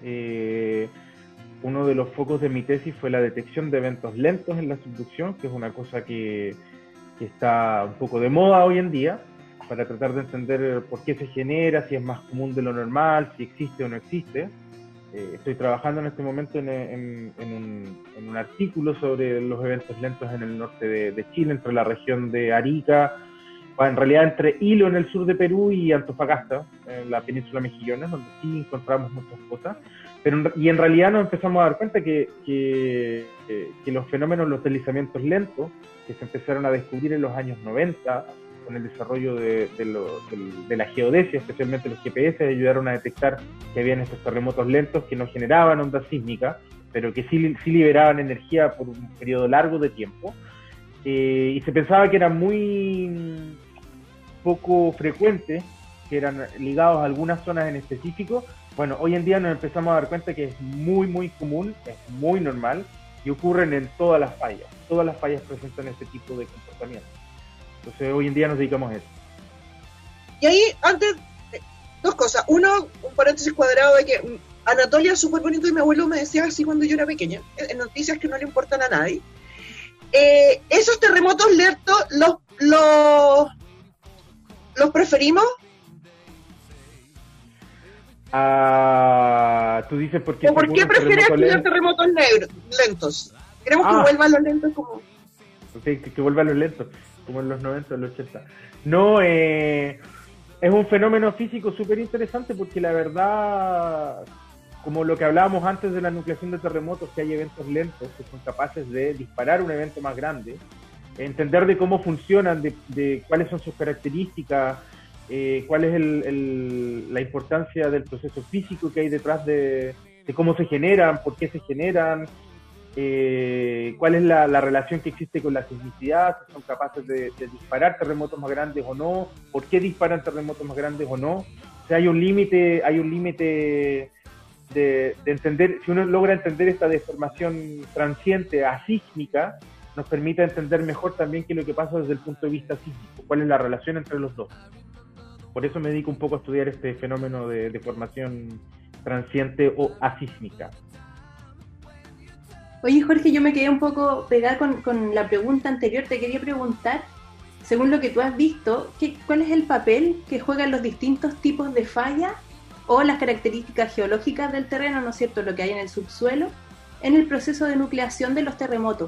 Uno de los focos de mi tesis fue la detección de eventos lentos en la subducción, que es una cosa que está un poco de moda hoy en día. para tratar de entender por qué se genera, si es más común de lo normal, si existe o no existe. Estoy trabajando en este momento en un artículo sobre los eventos lentos en el norte de Chile, entre la región de Arica, en realidad entre Hilo en el sur de Perú y Antofagasta, en la península Mejillones, donde sí encontramos muchas cosas. Y en realidad nos empezamos a dar cuenta que los fenómenos, los deslizamientos lentos, que se empezaron a descubrir en los años 90, con el desarrollo de la geodesia, especialmente los GPS, ayudaron a detectar que habían estos terremotos lentos que no generaban ondas sísmicas, pero que sí liberaban energía por un periodo largo de tiempo. Y se pensaba que eran muy poco frecuentes, que eran ligados a algunas zonas en específico. Bueno, hoy en día nos empezamos a dar cuenta que es muy, muy común, es muy normal, y ocurren en todas las fallas. Todas las fallas presentan este tipo de comportamiento. Entonces hoy en día nos dedicamos a eso. Y ahí, antes, dos cosas. Uno, un paréntesis cuadrado de que Anatolia es súper bonito y mi abuelo me decía así cuando yo era pequeña, en noticias que no le importan a nadie. Esos terremotos lentos los preferimos. Tú dices por qué. ¿O por qué prefieres estudiar terremotos lentos? Queremos que vuelvan los lentos como... Okay, que vuelvan los lentos, como en los 90 o los 80. No, es un fenómeno físico súper interesante porque la verdad, como lo que hablábamos antes de la nucleación de terremotos, que hay eventos lentos que son capaces de disparar un evento más grande, entender de cómo funcionan, de cuáles son sus características, cuál es la importancia del proceso físico que hay detrás de cómo se generan, por qué se generan, cuál es la relación que existe con la sismicidad, si son capaces de disparar terremotos más grandes o no, por qué disparan terremotos más grandes o no. O sea, hay un límite de entender, si uno logra entender esta deformación transiente asísmica, nos permite entender mejor también qué es lo que pasa desde el punto de vista sísmico, cuál es la relación entre los dos. Por eso me dedico un poco a estudiar este fenómeno de deformación transiente o asísmica. Oye, Jorge, yo me quedé un poco pegada con la pregunta anterior. Te quería preguntar, según lo que tú has visto, ¿cuál es el papel que juegan los distintos tipos de falla o las características geológicas del terreno, ¿no es cierto?, lo que hay en el subsuelo, en el proceso de nucleación de los terremotos?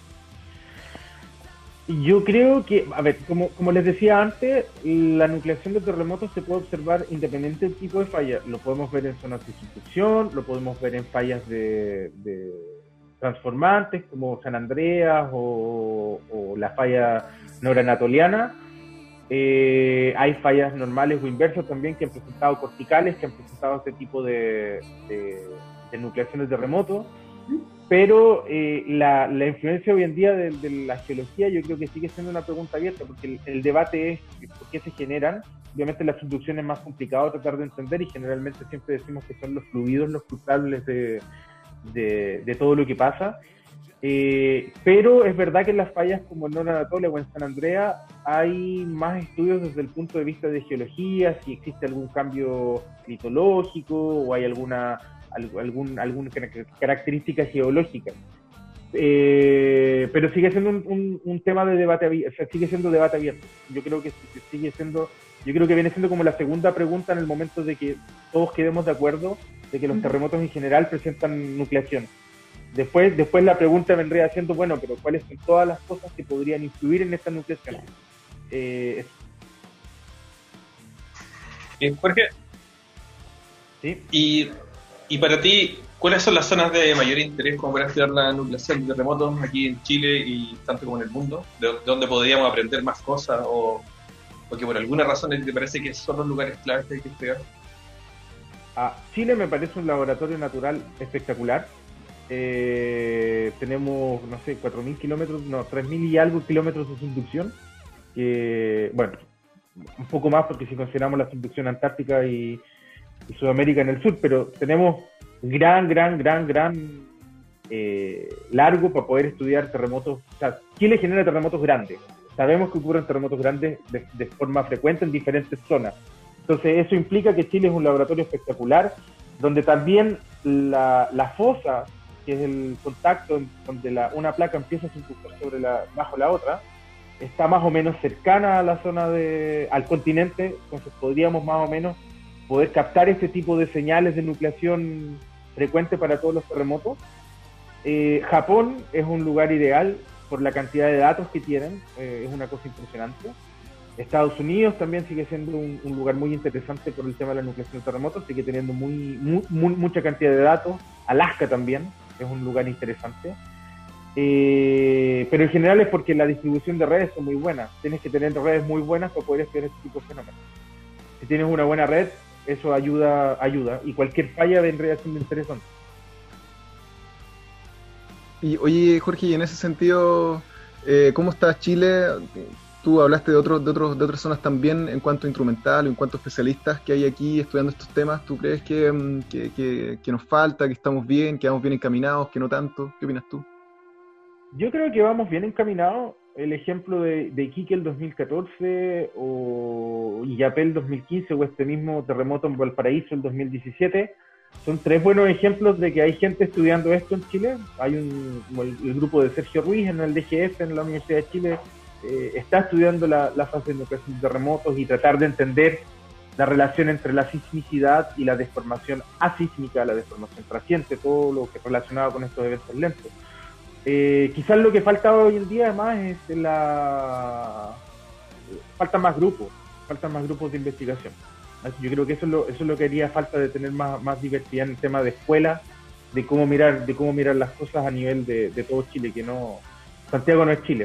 Yo creo que, a ver, como les decía antes, la nucleación de terremotos se puede observar independiente del tipo de falla. Lo podemos ver en zonas de subducción, lo podemos ver en fallas de transformantes como San Andreas o la falla noranatoliana. Hay fallas normales o inversas también que han presentado corticales, que han presentado este tipo de nucleación de terremotos. Pero la influencia hoy en día de la geología yo creo que sigue siendo una pregunta abierta, porque el debate es por qué se generan. Obviamente la subducción es más complicado tratar de entender y generalmente siempre decimos que son los fluidos los culpables de todo lo que pasa. Pero es verdad que en las fallas como en Nora Anatolia o en San Andrea hay más estudios desde el punto de vista de geología, si existe algún cambio litológico o hay alguna característica geológica. Pero sigue siendo un tema de debate abierto, o sea, sigue siendo debate abierto. Yo creo que viene siendo como la segunda pregunta en el momento de que todos quedemos de acuerdo de que los terremotos en general presentan nucleación. Después la pregunta vendría siendo, bueno, pero ¿cuáles son todas las cosas que podrían influir en esta nucleación? Jorge, ¿sí? Y para ti, ¿cuáles son las zonas de mayor interés como para estudiar la nucleación de terremotos aquí en Chile y tanto como en el mundo? ¿De dónde podríamos aprender más cosas o que por alguna razón te parece que son los lugares claves que hay que estudiar? Chile me parece un laboratorio natural espectacular. Tenemos, no sé, 4.000 kilómetros, no, 3.000 y algo kilómetros de subducción. Bueno, un poco más porque si consideramos la subducción antártica y Sudamérica en el sur, pero tenemos gran largo para poder estudiar terremotos. O sea, Chile genera terremotos grandes. Sabemos que ocurren terremotos grandes de forma frecuente en diferentes zonas. Entonces eso implica que Chile es un laboratorio espectacular, donde también la fosa, que es el contacto donde una placa empieza a subducir bajo la otra, está más o menos cercana a la zona al continente, entonces podríamos más o menos poder captar este tipo de señales de nucleación frecuente para todos los terremotos. Japón es un lugar ideal por la cantidad de datos que tienen, es una cosa impresionante. Estados Unidos también sigue siendo un lugar muy interesante por el tema de la nucleación de terremotos, sigue teniendo mucha cantidad de datos. Alaska también es un lugar interesante. Pero en general es porque la distribución de redes son muy buenas. Tienes que tener redes muy buenas para poder estudiar este tipo de fenómenos. Si tienes una buena red, eso ayuda, y cualquier falla vendría siendo interesante. Y oye, Jorge, y en ese sentido, ¿cómo está Chile? Tú hablaste de otras zonas también en cuanto a instrumental, en cuanto a especialistas que hay aquí estudiando estos temas. ¿Tú crees que nos falta, que estamos bien, que vamos bien encaminados, que no tanto? ¿Qué opinas tú? Yo creo que vamos bien encaminados. El ejemplo de Iquique el 2014 o Illapel el 2015 o este mismo terremoto en Valparaíso el 2017 son tres buenos ejemplos de que hay gente estudiando esto en Chile. Hay el grupo de Sergio Ruiz en el DGF en la Universidad de Chile está estudiando la fase de nucleación de terremotos y tratar de entender la relación entre la sismicidad y la deformación asísmica, la deformación trasciente, todo lo que es relacionado con estos eventos lentos. Quizás lo que falta hoy en día además es faltan más grupos de investigación. Yo creo que eso es lo que haría falta, de tener más diversidad en el tema de escuela, de cómo mirar las cosas a nivel de todo Chile, que no, Santiago no es Chile.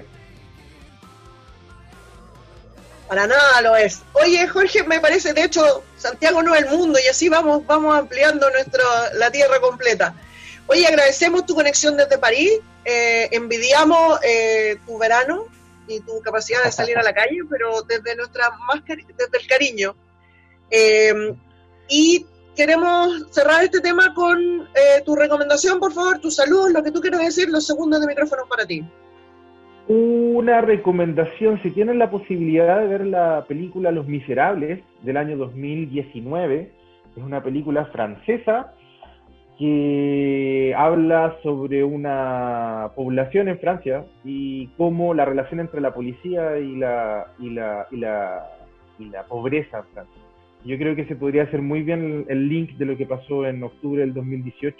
Para nada lo es. Oye, Jorge, me parece, de hecho, Santiago no es el mundo, y así vamos ampliando la tierra completa. Oye, agradecemos tu conexión desde París, envidiamos tu verano y tu capacidad de salir a la calle, pero desde desde el cariño. Y queremos cerrar este tema con tu recomendación, por favor, tu salud, lo que tú quieras decir, los segundos de micrófono para ti. Una recomendación: si tienen la posibilidad de ver la película Los Miserables del año 2019, es una película francesa que habla sobre una población en Francia y cómo la relación entre la policía y la pobreza en Francia. Yo creo que se podría hacer muy bien el link de lo que pasó en octubre del 2018,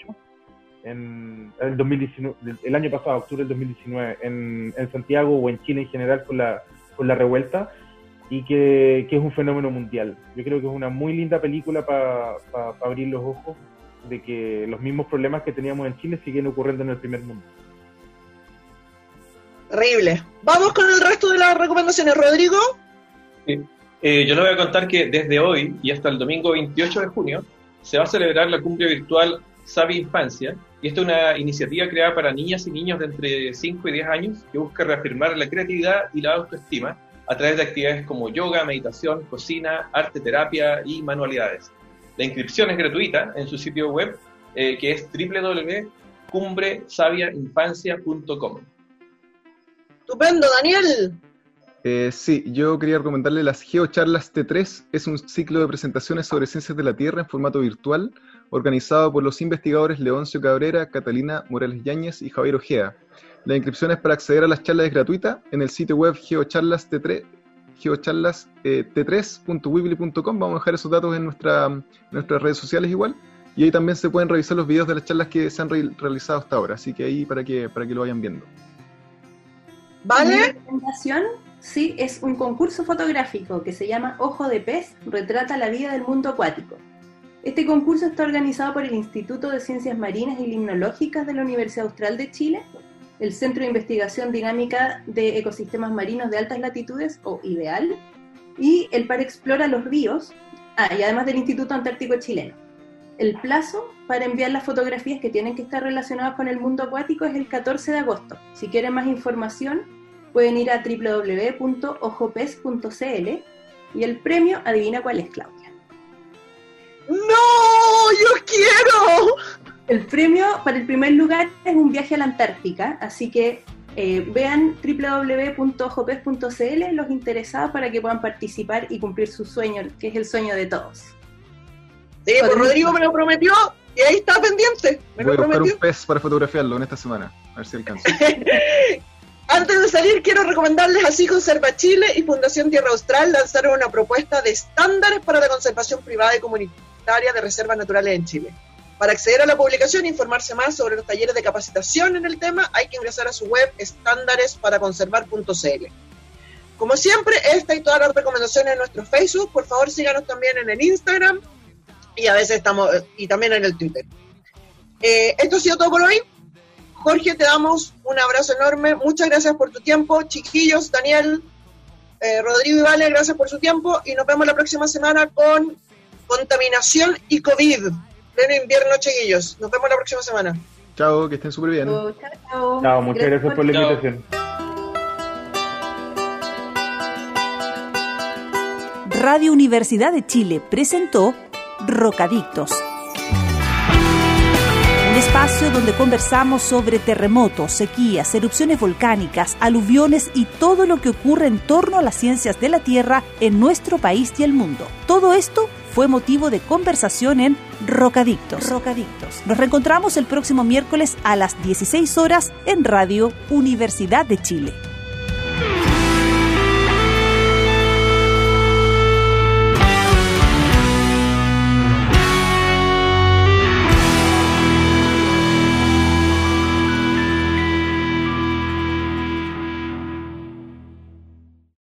el año pasado, octubre del 2019, en Santiago o en Chile en general con la revuelta, y que es un fenómeno mundial. Yo creo que es una muy linda película para abrir los ojos de que los mismos problemas que teníamos en Chile siguen ocurriendo en el primer mundo. Terrible. Vamos con el resto de las recomendaciones, Rodrigo. Sí. Yo les voy a contar que desde hoy y hasta el domingo 28 de junio se va a celebrar la cumbre virtual Sabia Infancia, y esta es una iniciativa creada para niñas y niños de entre 5 y 10 años que busca reafirmar la creatividad y la autoestima a través de actividades como yoga, meditación, cocina, arte, terapia y manualidades. La inscripción es gratuita en su sitio web, que es www.cumbresabiainfancia.com. Estupendo, Daniel. Sí, yo quería recomendarle las GeoCharlas T3. Es un ciclo de presentaciones sobre ciencias de la Tierra en formato virtual, organizado por los investigadores Leoncio Cabrera, Catalina Morales Yáñez y Javier Ojea. La inscripción es para acceder a las charlas, es gratuita en el sitio web geocharlast3.weebly.com. Vamos a dejar esos datos en nuestras redes sociales igual, y ahí también se pueden revisar los videos de las charlas que se han realizado hasta ahora, así que ahí para que lo vayan viendo. ¿Vale? Mi recomendación, sí, es un concurso fotográfico que se llama Ojo de Pez, retrata la vida del mundo acuático. Este concurso está organizado por el Instituto de Ciencias Marinas y Limnológicas de la Universidad Austral de Chile, el Centro de Investigación Dinámica de Ecosistemas Marinos de Altas Latitudes, o IDEAL, y el Par Explora los Ríos, y además del Instituto Antártico Chileno. El plazo para enviar las fotografías que tienen que estar relacionadas con el mundo acuático es el 14 de agosto. Si quieren más información, pueden ir a www.ojopez.cl, y el premio, adivina cuál es, Claudia. ¡No! ¡Yo quiero! El premio para el primer lugar es un viaje a la Antártica, así que vean www.ojopez.cl los interesados para que puedan participar y cumplir su sueño, que es el sueño de todos. Sí, pues Rodrigo me lo prometió y ahí está pendiente. Voy a buscar un pez para fotografiarlo en esta semana, a ver si alcanzo. Antes de salir, quiero recomendarles así Conserva Chile y Fundación Tierra Austral lanzaron una propuesta de estándares para la conservación privada y comunitaria de reservas naturales en Chile. Para acceder a la publicación e informarse más sobre los talleres de capacitación en el tema, hay que ingresar a su web estándaresparaconservar.cl. Como siempre, esta y todas las recomendaciones en nuestro Facebook. Por favor, síganos también en el Instagram y a veces estamos y también en el Twitter. Esto ha sido todo por hoy. Jorge, te damos un abrazo enorme. Muchas gracias por tu tiempo. Chiquillos, Daniel, Rodrigo y Vale, gracias por su tiempo. Y nos vemos la próxima semana con contaminación y COVID. Pleno invierno, chiquillos. Nos vemos la próxima semana. Chao, que estén súper bien. Chao. Chao, muchas gracias por la Chao. invitación. Radio Universidad de Chile presentó Rocadictos. Un espacio donde conversamos sobre terremotos, sequías, erupciones volcánicas, aluviones y todo lo que ocurre en torno a las ciencias de la Tierra en nuestro país y el mundo. Todo esto fue motivo de conversación en Rocadictos. Nos reencontramos el próximo miércoles a las 16 horas en Radio Universidad de Chile.